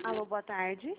Alô, boa tarde.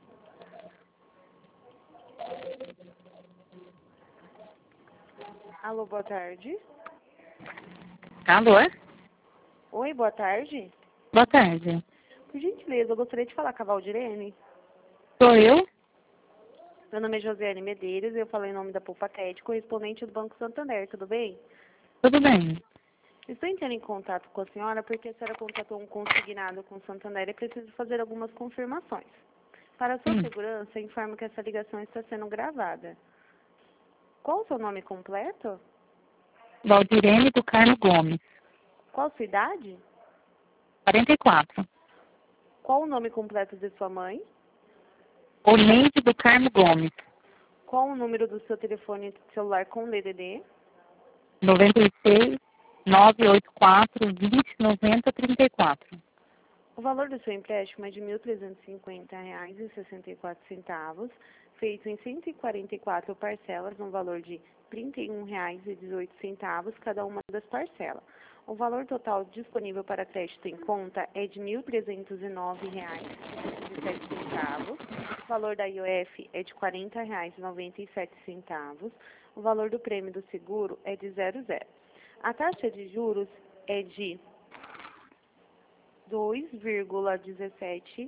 Alô, boa tarde. Alô? Oi, boa tarde. Boa tarde. Por gentileza, eu gostaria de falar com a Valdirene. Sou eu? Meu nome é Josiane Medeiros e eu falo em nome da Poupaquete, correspondente do Banco Santander, tudo bem? Tudo bem. Estou entrando em contato com a senhora porque a senhora contratou um consignado com o Santander e preciso fazer algumas confirmações. Para a sua segurança, informo que essa ligação está sendo gravada. Qual o seu nome completo? Valdirene do Carmo Gomes. Qual a sua idade? 44. Qual o nome completo de sua mãe? Oleide do Carmo Gomes. Qual o número do seu telefone celular com DDD? 96 984 20 90 34. O valor do seu empréstimo é de R$ 1.350,64, feito em 144 parcelas, no valor de R$ 31,18 cada uma das parcelas. O valor total disponível para crédito em conta é de R$ 1.309,67. O valor da IOF é de R$ 40,97. O valor do prêmio do seguro é de 0,0. A taxa de juros é de 2,17.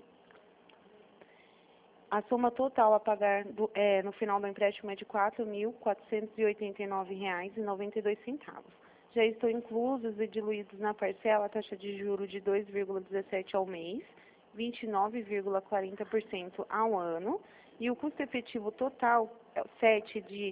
A soma total a pagar no final do empréstimo é de R$ 4.489,92. Já estão inclusos e diluídos na parcela a taxa de juros de 2,17 ao mês, 29,40% ao ano, e o custo efetivo total é o 7 de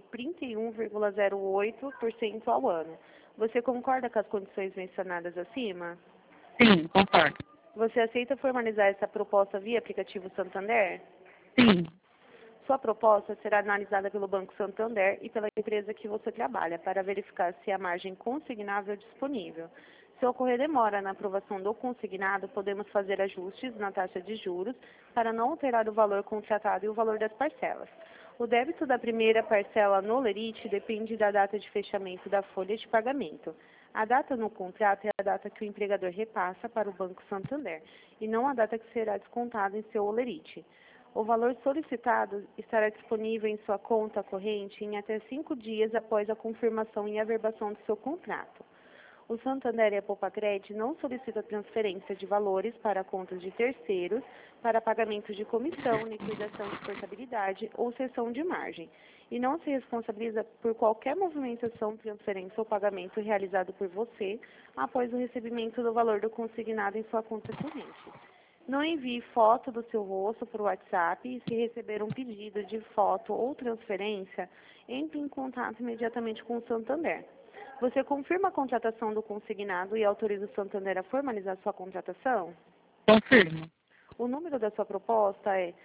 31,08% ao ano. Você concorda com as condições mencionadas acima? Sim, concordo. Você aceita formalizar essa proposta via aplicativo Santander? Sim. Sua proposta será analisada pelo Banco Santander e pela empresa que você trabalha para verificar se a margem consignável é disponível. Se ocorrer demora na aprovação do consignado, podemos fazer ajustes na taxa de juros para não alterar o valor contratado e o valor das parcelas. O débito da primeira parcela no lerite depende da data de fechamento da folha de pagamento. A data no contrato é a data que o empregador repassa para o Banco Santander e não a data que será descontada em seu olerite. O valor solicitado estará disponível em sua conta corrente em até 5 dias após a confirmação e averbação do seu contrato. O Santander e a Poupaquete não solicitam transferência de valores para contas de terceiros para pagamento de comissão, liquidação de portabilidade ou cessão de margem, e não se responsabiliza por qualquer movimentação, transferência ou pagamento realizado por você após o recebimento do valor do consignado em sua conta corrente. Não envie foto do seu rosto por WhatsApp e, se receber um pedido de foto ou transferência, entre em contato imediatamente com o Santander. Você confirma a contratação do consignado e autoriza o Santander a formalizar sua contratação? Confirmo. O número da sua proposta é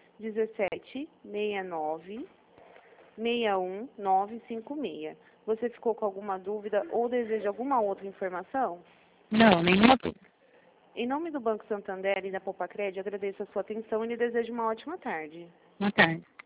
1769-61956. Você ficou com alguma dúvida ou deseja alguma outra informação? Não, nenhuma dúvida. Em nome do Banco Santander e da Poupaquete, agradeço a sua atenção e lhe desejo uma ótima tarde. Boa tarde.